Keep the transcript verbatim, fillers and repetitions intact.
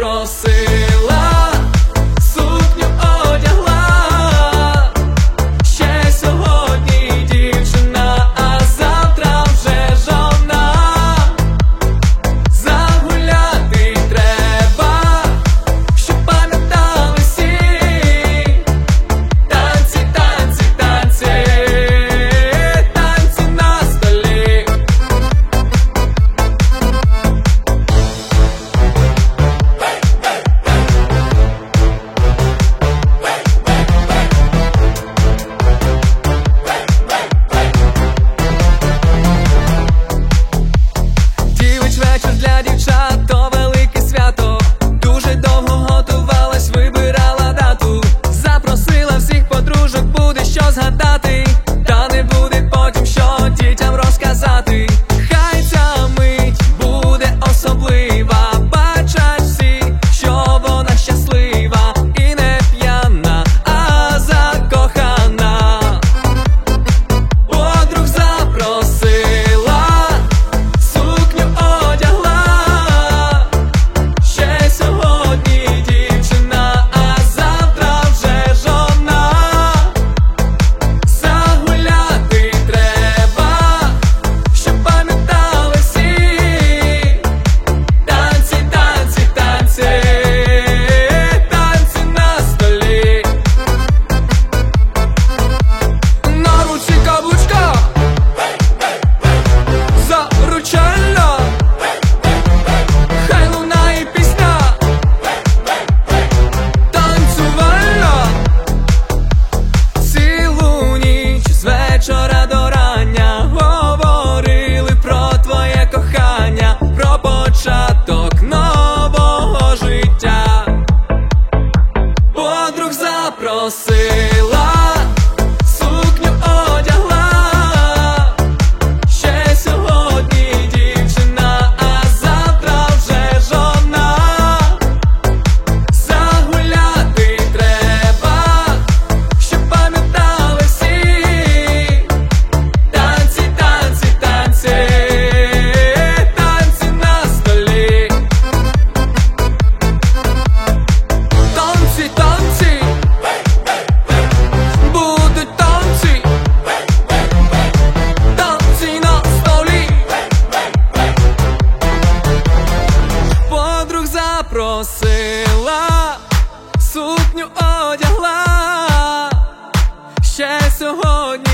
запросила, сукню одягла. Ще сьогодні дівчина, а завтра вже жона. Загуляти треба, щоб пам'ятали всі. Танці, танці, танці, танці на столі. Дівич вечір для дівчат, то велике свято. Дуже довго готувалась, вибирала дату. Запросила всіх подружок, буде що згадати. Та не буде потім що дітям розказати. Хай ця мить буде особлива. Бачать всі, що вона щаслива. І не п'яна, а закохана. Подруг запросила, сукню одягла. Ще сьогодні дівчина, а завтра вже жона. Загуляти треба, щоб пам'ятали всі. Танці, танці, танці, танці на столі. На руці каблучка, заручальна. Хай лунає пісня танцювальна. Цілу ніч з вечора до рання говорили про твоє кохання, про початок нового життя. Подруг запросила, сукню одягла. Ще сьогодні дівчина, а завтра вже жона. Загуляти треба, щоб пам'ятали всі. Танці, танці, танці, танці на столі. Танці, танці, будуть танці. Танці на столі. Подруг запросила, сукню одягла. Ще сьогодні